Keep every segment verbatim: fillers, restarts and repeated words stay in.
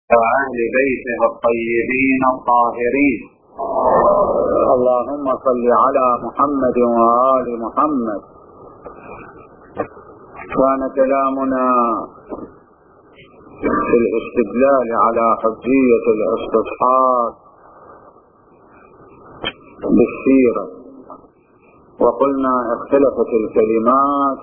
وأهل بيته الطيبين الطاهرين. اللهم صل على محمد وآل محمد. كان كلامنا في الاستدلال على حجية الاستصحاب بالسيرة، وقلنا اختلفت الكلمات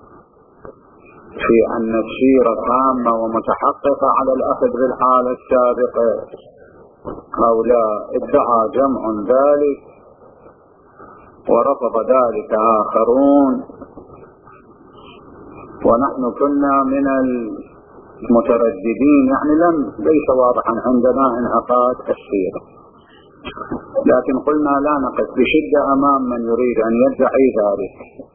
في أن السيرة تامة ومتحققة على الأخذ بالحالة السابقة أو لا. ادعى جمع ذلك ورفض ذلك آخرون، ونحن كنا من المترددين، يعني لم ليس واضحا عندنا انعقاد السيرة، لكن قلنا لا نقف بشدة أمام من يريد أن يدعي ذلك.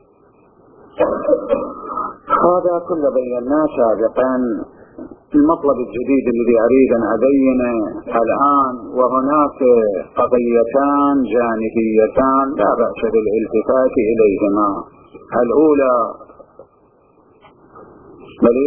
هذا كله بيناه سابقا. المطلب الجديد الذي أريد أن أبينه الآن، وهناك قضيتان جانبيتان لا بأس بالالتفات إليهما. الأولى بلي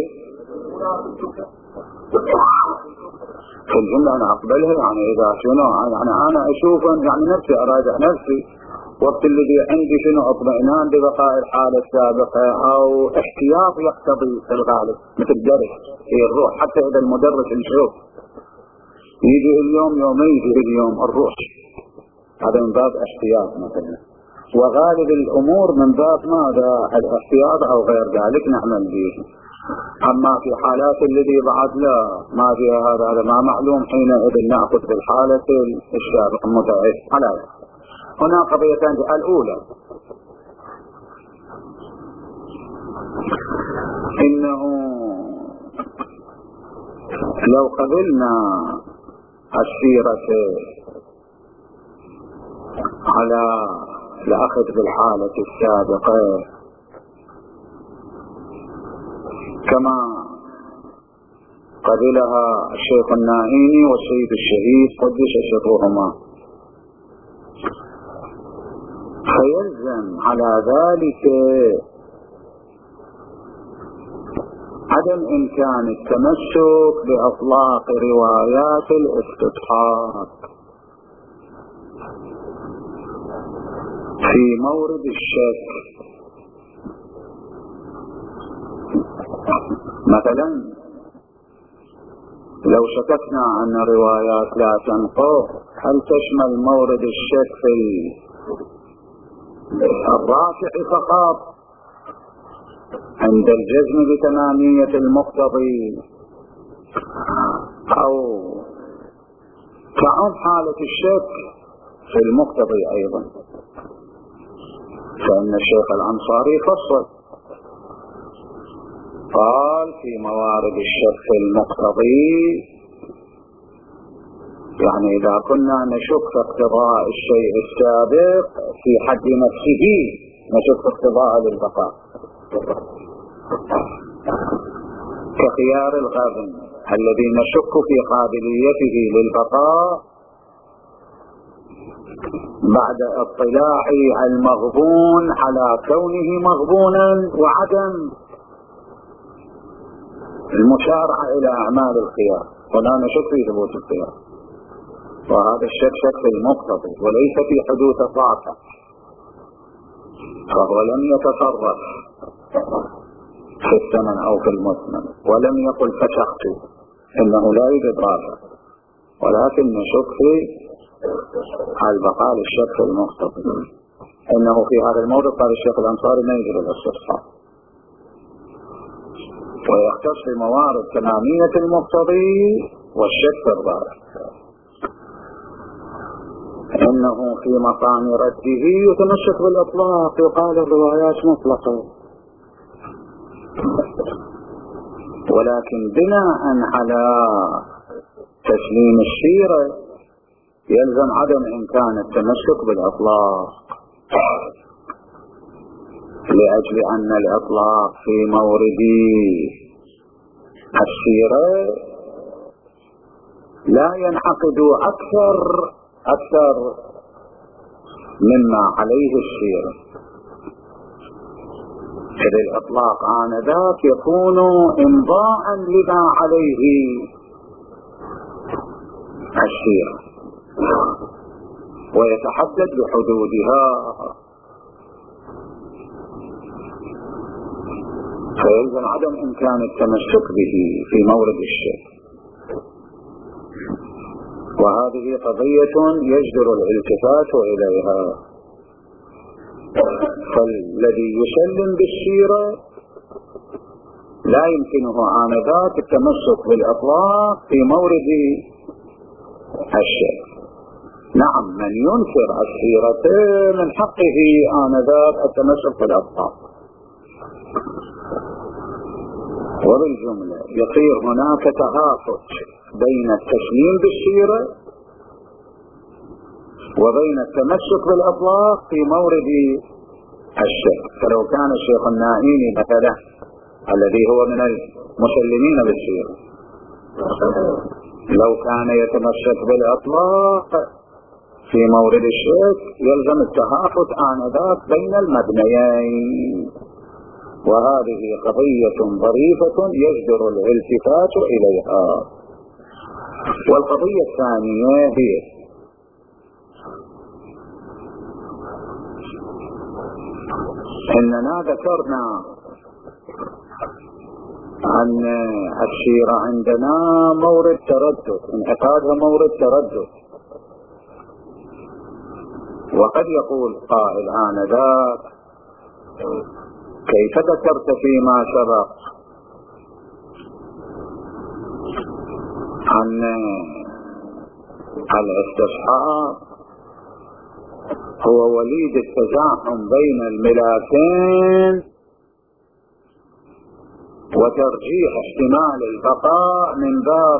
في الجملة أنا أقبلها، يعني إذا شنو يعني أنا أشوف يعني نفسي أراجع نفسي، وقت الذي عندي شنو اطمئنان ببقاء الحالة السابقة أو احتياط يقتضي في الغالب، مثل درس في الروح. حتى إذا المدرس نشوف يجي اليوم يومين يجي اليوم الروح، هذا من باب احتياط مثلا، وغالب الأمور من باب ماذا الاحتياط أو غير ذلك نعمل به. أما في حالات الذي بعد لا ما فيها هذا هذا ما معلوم، حينئذ نأخذ بالحالة السابقة المتعب على ذلك. هنا قضيتان. الأولى إنه لو قبلنا السيرة على الأخذ بالحالة السابقة كما قبلها الشيخ الناهيني والسيد الشهيد قدس سرهما، فيلزم على ذلك عدم إمكان التمسك بأطلاق روايات الاستصحاب في مورد الشك. مثلا لو شككنا أن روايات لا تنقض، هل تشمل مورد الشك في الرافع فقط عند الجزم بتمامية المقتضي، أو تعم حالة الشك في المقتضي أيضا؟ فإن الشيخ الأنصاري فصل قال في موارد الشك في المقتضي، يعني إذا كنا نشك في اقتضاء الشيء السابق في حد نفسه نشك في اقتضاء للبقاء، كخيار الغابن الذي نشك في قابليته للبقاء بعد اطلاع المغبون على كونه مغبونا وعدم المشارعة إلى أعمال الخيار، ولا نشك في ثبوت الخيار. وهذا الشك شك في المقتضي وليس في حدوث الرافع، فهو لم يتصرف في الثمن أو في المثمن، ولم يقل فشخت، إنه لا يوجد رافع، ولكن نشك في البقاء للشك في المقتضي. إنه في هذا الموضوع قال الشيخ الأنصاري ما يجب الاستصحاب، ويختص بموارد تمامية المقتضي والشك في الرافع، إنه في مقام رده يتمسك بالإطلاق، يقال الروايات مطلقة، ولكن بناء على تسليم السيرة يلزم عدم إمكان التمسك بالإطلاق، لأجل أن الإطلاق في مورد السيرة لا ينعقد أكثر أكثر مما عليه السيرة، إذ الإطلاق آنذاك يكون إمضاء لما عليه السيرة ويتحدد بحدودها، فيلزم عدم إمكان التمسك به في مورد الشيء. وهذه قضية يجدر الالتفات إليها. فالذي يسلم بالسيرة لا يمكنه آنذاك التمسك بالأطلاق في مورد الشيء. نعم، من ينكر السيرة من حقه آنذاك التمسك بالأطلاق. وبالجملة يصير هناك تهافت بين التسليم بالسيرة وبين التمسك بالأطلاق في مورد الشيء. فلو كان الشيخ النائيني مثلا الذي هو من المسلمين بالسيرة لو كان يتمسك بالأطلاق في مورد الشيء يلزم التهافت آنذاك بين المبنيين، وهذه قضية ظريفة يجدر الالتفات إليها. والقضية الثانية هي إننا ذكرنا أن السيرة عندنا مورد تردد، انعقادها مورد تردد. وقد يقول قائل آنذاك كيف ذكرت فيما سبق أن الاستصحاب هو وليد التزاحم بين الملاكين وترجيح احتمال البقاء من باب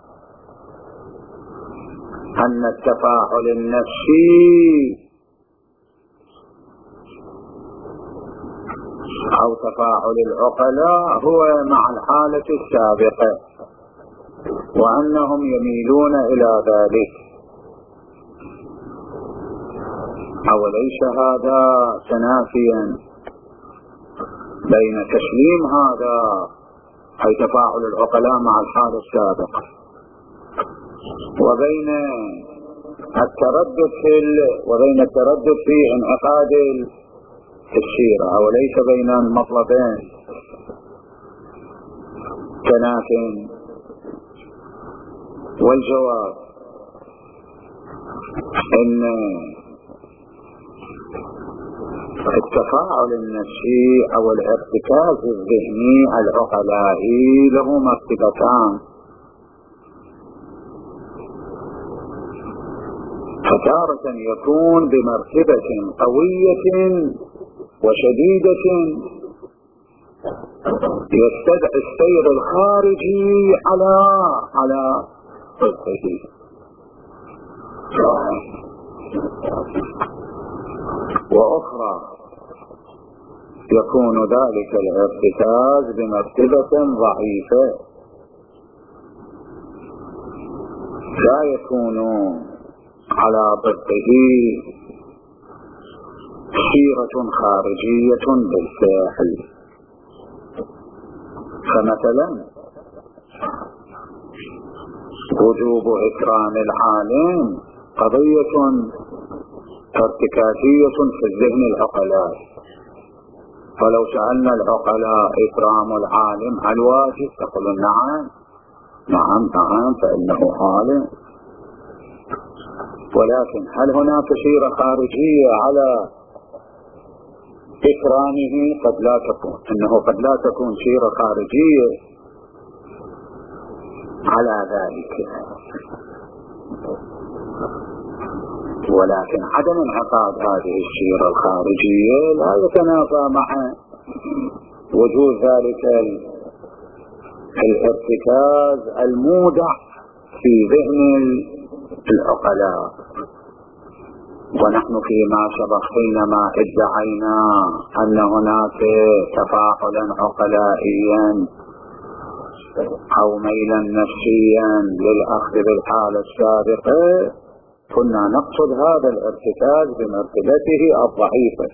أن التفاعل النفسي أو تفاعل العقلاء هو مع الحالة السابقة وأنهم يميلون إلى ذلك. أوليس هذا تنافيا بين تسليم هذا أي تفاعل العقلاء مع الحالة السابقة وبين التردد في ال... وبين التردد في انعقاد السيرة، أوليس بين المطلبين تنافي؟ والجواب إن التفاعل النفسي أو الارتكاز الذهني العقلائي له مرتبتان، فتارة يكون بمرتبة قوية وشديدة يستدعي السير الخارجي على على ضده، وأخرى يكون ذلك الارتكاز بمرتبة ضعيفة لا يكون على ضده سيرة خارجية بالفعل. فمثلا وجوب إكرام العالم قضية ارتكازية في الذهن العقلاء، فلو سألنا العقلاء إكرام العالم هل واجب؟ تقولون نعم نعم نعم فإنه عالم. ولكن هل هناك سيرة خارجية على إكرامه؟ قد لا تكون، إنه قد لا تكون سيرة خارجية على ذلك، ولكن عدم انعقاد هذه السيرة الخارجية لا يتنافى مع وجود ذلك الارتكاز المودع في ذهن العقلاء. ونحن فيما سبق حينما ادعينا أن هناك تفاعلا عقلائيا أو ميلا نفسيا للأخذ بالحالة السابقة كنا نقصد هذا الارتكاز بمرتبته الضعيفة،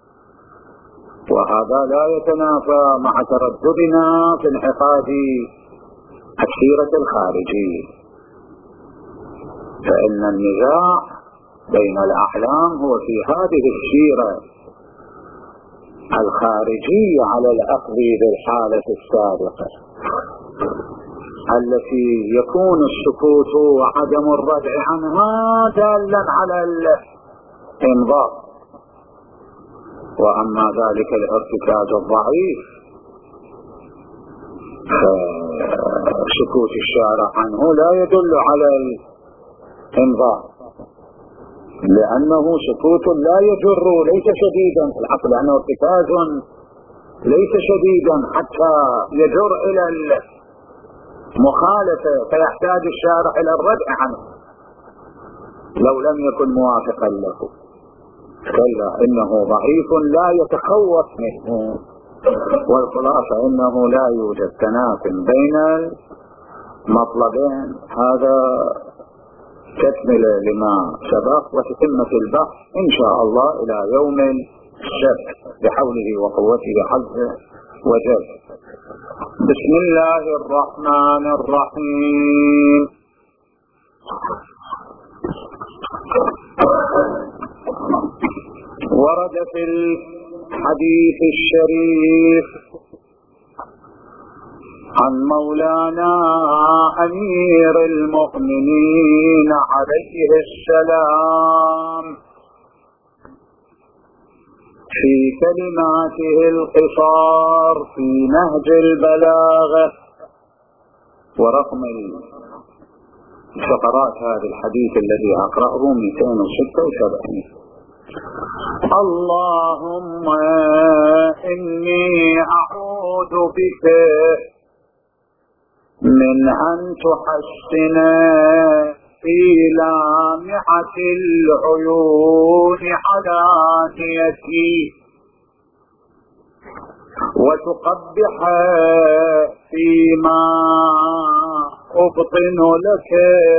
وهذا لا يتنافى مع ترددنا في انعقاد السيرة الخارجية. فإن النزاع بين الأحلام هو في هذه السيرة الخارجية على العقد بالحالة السابقة التي يكون السكوت وعدم الردع عنها دالا على الإنضاء، وأما ذلك الارتكاز الضعيف فسكوت الشارع عنه لا يدل على الإنضاء، لأنه سكوت لا يجر، ليس شديدا في العقل، لأنه ارتكاز ليس شديدا حتى يجر إلى المخالفة فيحتاج الشارع إلى الردع عنه لو لم يكن موافقا له. كلا إنه ضعيف لا يتخوف منه. والخلاصة إنه لا يوجد تناف بين المطلبين. هذا تكملة لما سبق وتتمة البحث إن شاء الله إلى يوم السبت بحوله وقوته عز وجل. بسم الله الرحمن الرحيم. ورد في الحديث الشريف عن مولانا أمير المؤمنين عليه السلام في كلماته القصار في نهج البلاغة، ورقم الفقرات هذا الحديث الذي أقرأه مئتين وستة وسبعين. اللهم إني أعوذ بك من أن تحسن في لامعة العيون علانيتي وتقبح فيما أبطن لك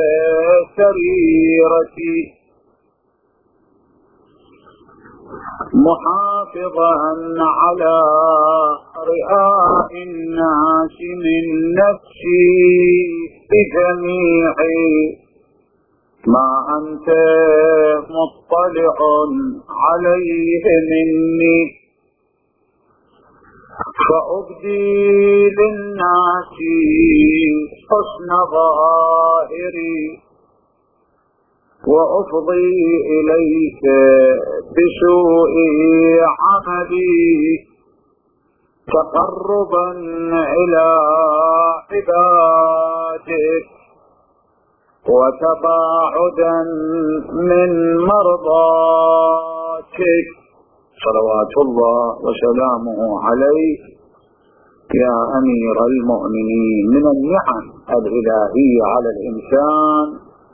سريرتي، محافظا على رئاء الناس من نفسي بجميع ما أنت مطلع عليه مني، فأبدي للناس حسن ظاهري وأفضي إليك بسوء عملي تقربا إلى عبادك وتباعدا من مرضاتك، صلوات الله وسلامه عليك يا أمير المؤمنين. من النعم الإلهية على الإنسان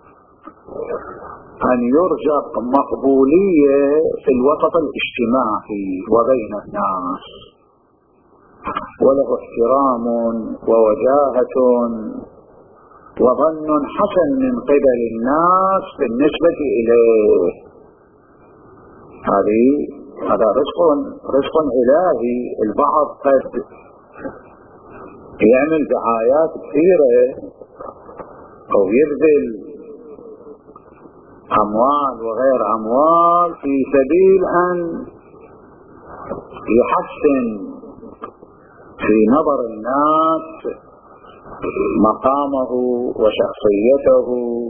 أن يرزق مقبولية في الوسط الاجتماعي وبين الناس، وله احترام ووجاهة وظن حسن من قبل الناس بالنسبة إليه. هذه هذا رزق رزق إلهي. البعض قد يعمل دعايات كثيرة أو يبذل أموال وغير أموال في سبيل أن يحسن في نظر الناس مقامه وشخصيته،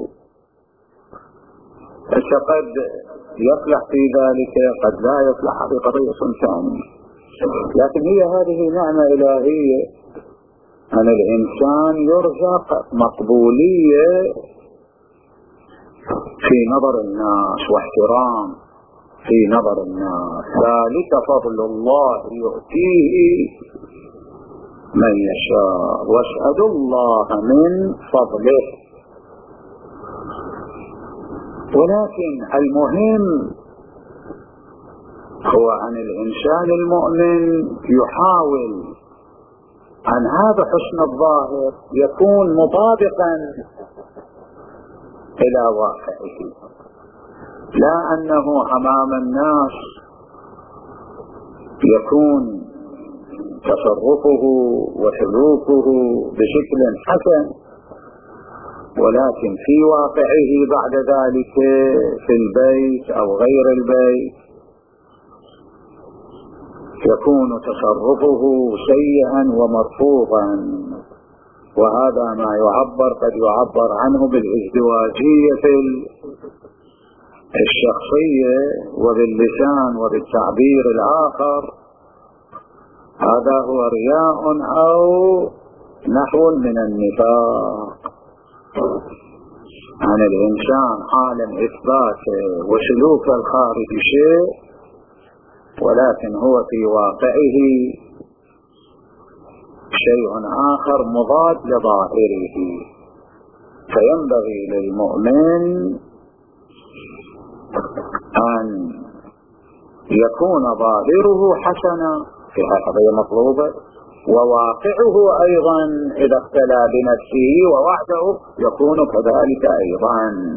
فقد يفلح في ذلك قد لا يفلح في قضية ثانية. لكن هي هذه نعمة إلهية أن الإنسان يرزق مقبولية في نظر الناس واحترام في نظر الناس. ذلك فضل الله يؤتيه من يشاء واسألوا الله من فضله. ولكن المهم هو أن الإنسان المؤمن يحاول أن هذا حسن الظاهر يكون مطابقا إلى واقعه، لا أنه أمام الناس يكون تصرفه وسلوكه بشكل حسن ولكن في واقعه بعد ذلك في البيت أو غير البيت يكون تصرفه سيئا ومرفوضا، وهذا ما يعبر قد يعبر عنه بالازدواجية الشخصية وباللسان وبالتعبير الآخر. هذا هو رياء أو نحو من النفاق عن الإنسان حالا إثبات وسلوك الخارج شيء، ولكن هو في واقعه شيء آخر مضاد لظاهره. فينبغي للمؤمن أن يكون ظاهره حسنا في هذه مطلوبة، وواقعه أيضا إذا اختلى بنفسه ووحده يكون كذلك أيضا.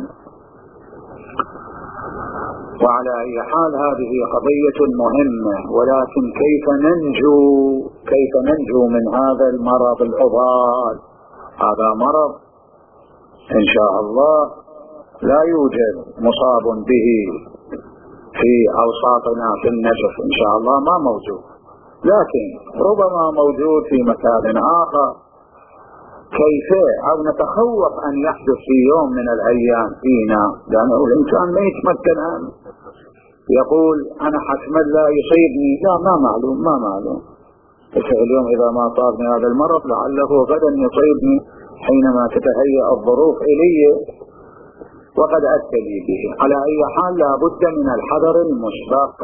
وعلى أي حال هذه قضية مهمة، ولكن كيف ننجو كيف ننجو من هذا المرض العضال؟ هذا مرض إن شاء الله لا يوجد مصاب به في أوساطنا في النجف إن شاء الله، ما موجود، لكن ربما موجود في مكان آخر. كيف أو نتخوف أن يحدث في يوم من الأيام فينا، لأنه الإنسان ما يتمكن أن يقول أنا حتما لا يصيبني، لا ما معلوم ما معلوم اليوم إذا ما صابني هذا المرض لعله غدا يصيبني حينما تتهيأ الظروف إلي وقد أبتلي به. على أي حال لا بد من الحذر المسبق.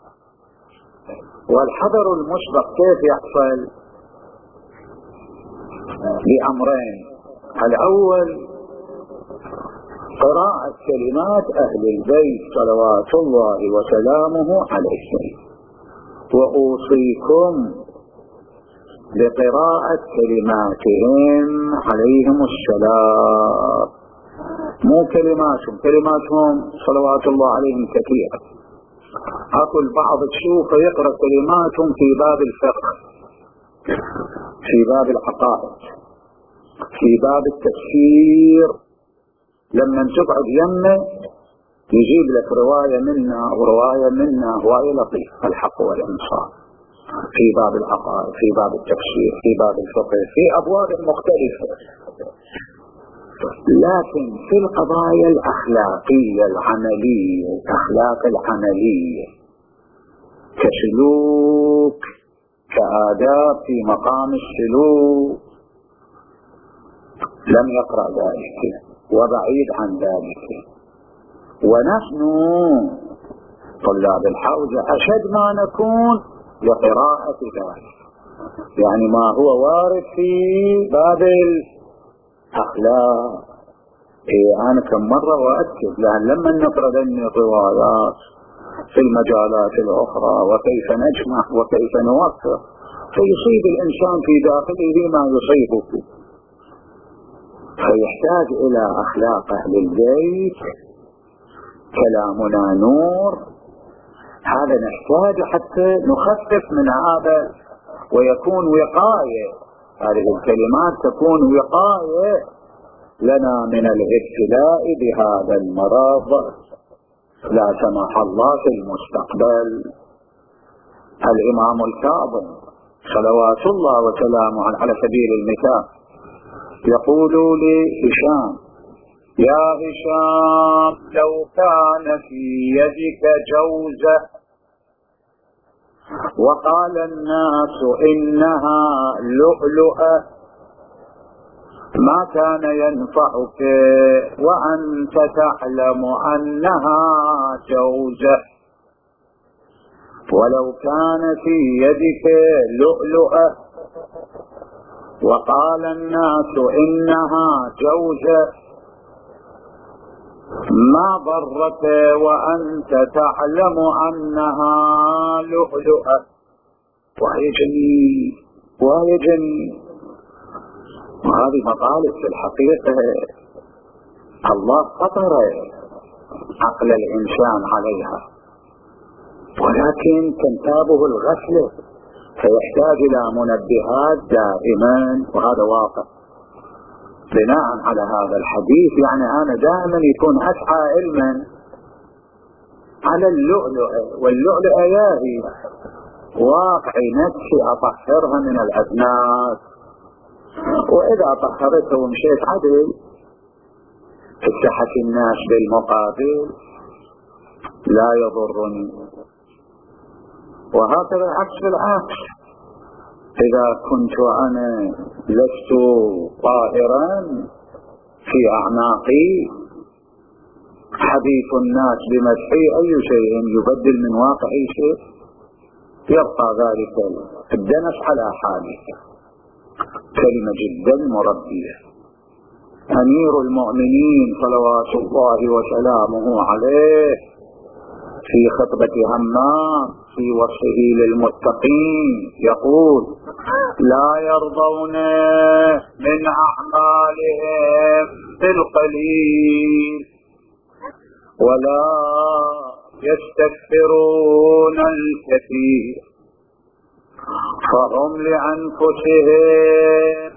والحذر المسبق كيف يحصل؟ بأمرين: الأول قراءة كلمات أهل البيت صلوات الله وسلامه عليهم، وأوصيكم بقراءة كلماتهم عليهم السلام، مو كلماتهم كلماتهم صلوات الله عليهم كثيرة. أقول بعض تشوف يقرأ كلماتهم في باب الفقه، في باب العقائد، في باب التفسير، لما تقعد يمه يجيب لك رواية منا ورواية منا، رواية لطيف الحق والإنصاف، في باب العقائد، في باب التفسير، في باب الفقه، في أبواب مختلفة. لكن في القضايا الأخلاقية العملية، الأخلاق العملية كسلوك، كآداب في مقام السلوك، لم يقرأ ذلك وبعيد عن ذلك. ونحن طلاب الحوزة أشد ما نكون لقراءة ذلك، يعني ما هو وارد في باب الأخلاق. إيه أنا كم مرة وأكد، لأن لما نقرأ ذني الروايات في المجالات الأخرى وكيف نجمع وكيف نوفق، فيصيب الإنسان في داخله ما يصيبه، فيحتاج إلى أخلاق أهل البيت. كلامنا نور، هذا نحتاج حتى نخفف من هذا ويكون وقاية، هذه الكلمات تكون وقاية لنا من الابتلاء بهذا المرض لا سمح الله في المستقبل. الإمام الكاظم صلوات الله وسلامه على سبيل المثال يقول لهشام: يا هشام لو كان في يدك جوزة وقال الناس إنها لؤلؤة ما كان ينفعك وأنت تعلم أنها جوزة، ولو كان في يدك لؤلؤة وقال الناس إنها جوزة ما ضرك وأنت تعلم أنها لؤلؤة. وهي جميل وهي جميل، وهذه مطالب في الحقيقة الله فطر عقل الإنسان عليها، ولكن تنتابه الغفلة فيحتاج إلى منبهات دائما، وهذا واقع. بناء على هذا الحديث يعني أنا دائما يكون أسعى علما على اللؤلؤ، واللؤلؤ ياهي واقعي نفسي أطهرها من الأدناس، وإذا طهرته ومشيت عدل فتحت الناس بالمقابل لا يضرني. وهكذا العكس بالعكس، إذا كنت أنا لست طاهرا في أعناقي حديث الناس بمدحي أي شيء يبدل من واقعي شيء، يبقى ذلك الدنس على حاله. كلمة جدا مربية. أمير المؤمنين صلوات الله وسلامه عليه في خطبة همام في وصفه للمتقين يقول: لا يرضون من أعمالهم بالقليل ولا يستكثرون الكثير فهم لأنفسهم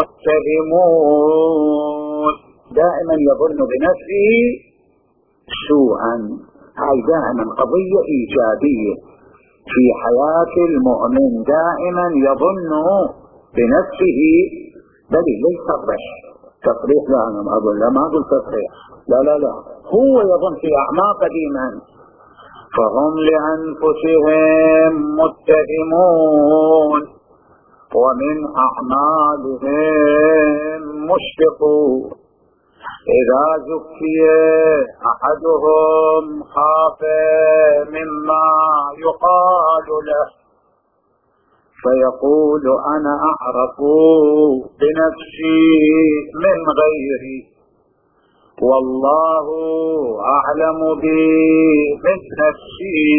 متهمون. دائما يظن بنفسه سوءا، هاي دائما قضية إيجابية في حياة المؤمن، دائما يظن بنفسه، بل ليس تصريح تصريح لا أنا ما أقول لا ما أقول تصريح لا لا لا هو يظن في أعماق قديما فهم لأنفسهم متهمون ومن أعمالهم مشفقون. إذا زكي أحدهم خاف مما يقال له فيقول أنا أعرف بنفسي من غيري والله أعلم بي من نفسي،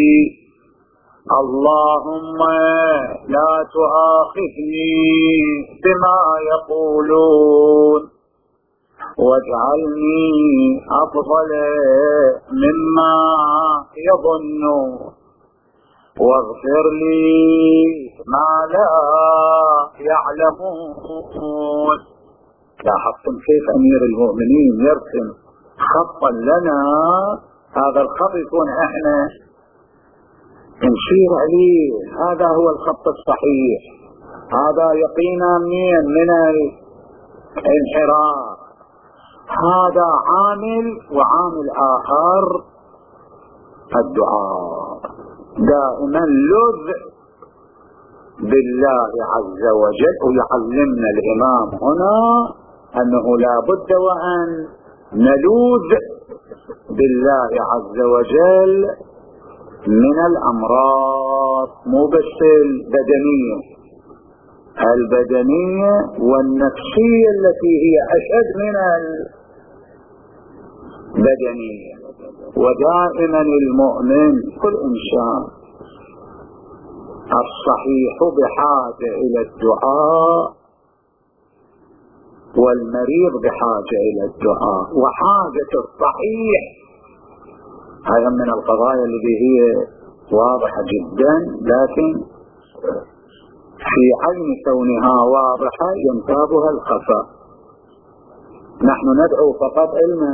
اللهم لا تؤاخذني بما يقولون واجعلني أفضل مما يظنون واغفر لي ما لا يعلمون. لاحظتم كيف أمير المؤمنين يرسم خطا لنا، هذا الخط يكون احنا نشير عليه، هذا هو الخط الصحيح، هذا يقينا من من الانحراف، هذا عامل وعامل آخر الدعاء. دائما لذ بالله عز وجل. ويعلمنا الإمام هنا أنه لا بد وأن نلوذ بالله عز وجل من الأمراض، مو بس البدنية، البدنية والنفسية التي هي أشد من البدنية. ودائما المؤمن كل إنسان الصحيح بحاجة إلى الدعاء والمريض بحاجة إلى الدعاء، وحاجة الصحيح هذا من القضايا التي هي واضحة جدا، لكن في عين كونها واضحة ينتابها الخفاء. نحن ندعو فقط علما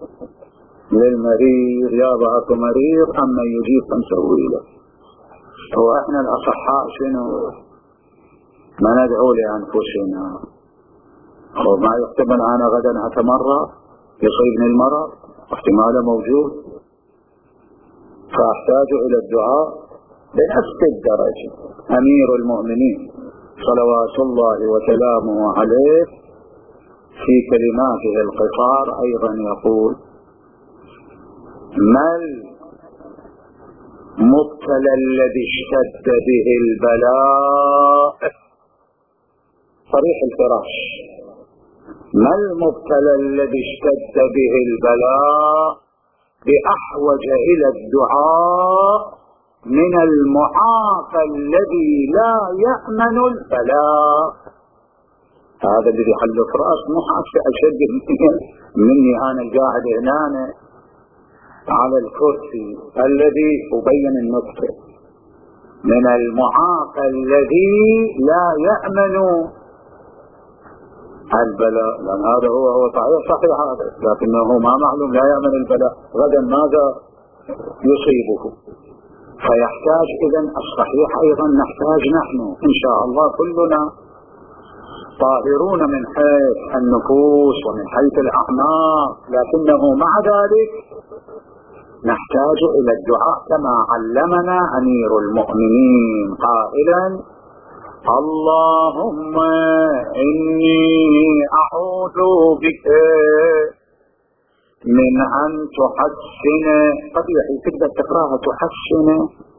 للمريض، يا بعض مريض أما يجيب فنسوي له. وإحنا الأصحاء شنو؟ ما ندعو لأنفسنا. وما يحتمل أنا غدا أتمرض يصيبني المرض، احتماله موجود، فأحتاج إلى الدعاء بنفس الدرجة. أمير المؤمنين صلوات الله وسلامه عليه في كلماته القصار أيضا يقول: ما المبتلى الذي اشتد به البلاء صريح الفراش، ما المبتلى الذي اشتد به البلاء بأحوج إلى الدعاء من المعافى الذي لا يأمن البلاء. هذا الذي حل فراش مو حاسة أشد مني أنا القاعد هنا على الكرسي الذي أبين النطق، من المعاقى الذي لا يأمن البلاء، لأن هذا هو هو صحيح صحيح هذا، لكنه ما معلوم، لا يأمن البلاء غدا ماذا يصيبه. فيحتاج إذن الصحيح أيضا نحتاج نحن إن شاء الله كلنا طاهرون من حيث النفوس ومن حيث الأعمال، لكنه مع ذلك نحتاج إلى الدعاء كما علمنا أمير المؤمنين قائلا: اللهم إني أعوذ بك من أن تحسن، قد يحيي تقدر تقراها تحسن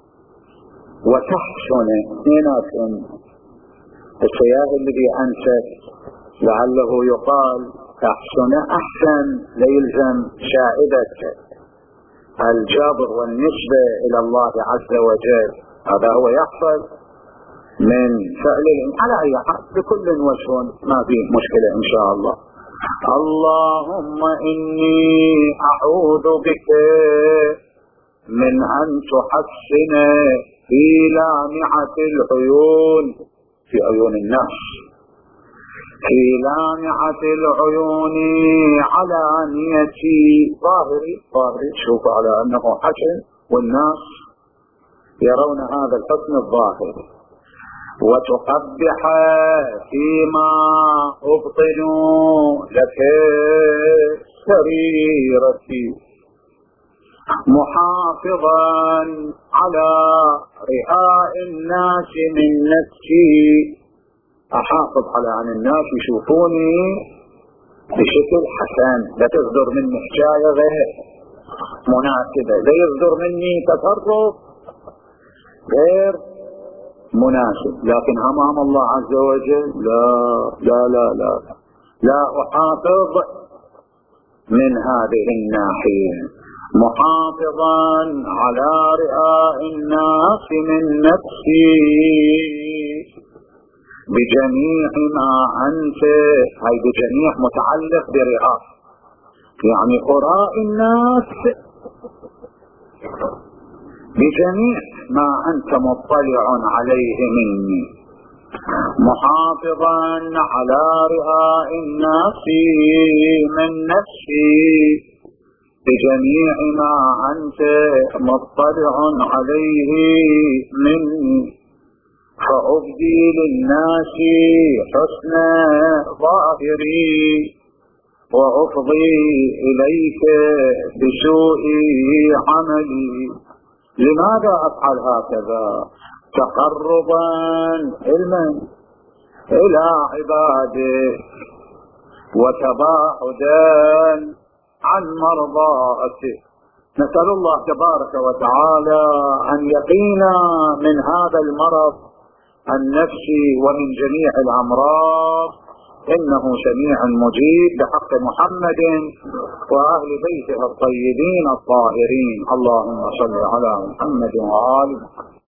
وتحسن اثنيناتهم، السياق الذي أنست لعله يقال تحسن أحسن ليلزم شائدة الجبر والنسبة إلى الله عز وجل، هذا هو يحصل من فعل على أي حال بكل وجه ما فيه مشكلة إن شاء الله. اللهم إني أعوذ بك من أن تحسن في لامعة العيون، في عيون الناس، في لامعة العيون على نيتي، ظاهري ظاهري شوف على أنه حسن والناس يرون هذا الحسن الظاهر، وتقبح فيما أبطن لك سريرتي، محافظا على رئاء الناس من نفسي، أحافظ على أن الناس يشوفوني بشكل حسن، لا تصدر مني حكاية غير مناسبة، لا يصدر مني تصرف غير مناسب، لكن أمام الله عز وجل لا لا لا لا لا أحافظ من هذه الناحية، محافظا على رئاء الناس من نفسي بجميع ما أنت، هاي بجميع متعلق برئاء، يعني أراء الناس بجميع ما أنت مطلع عليه مني، محافظا على رئاء الناس من نفسي بجميع ما أنت مطلع عليه مني، فأبدي للناس حسن ظاهري وأفضي إليك بسوء عملي. لماذا أفعل هكذا؟ تقربا علما إلى عبادك وتباعدا عن مرضاتك. نسأل الله تبارك وتعالى أن يقينا من هذا المرض النفسي ومن جميع الأمراض، إنه سميع مجيب بحق محمد وأهل بيته الطيبين الطاهرين. اللهم صل على محمد وآل محمد.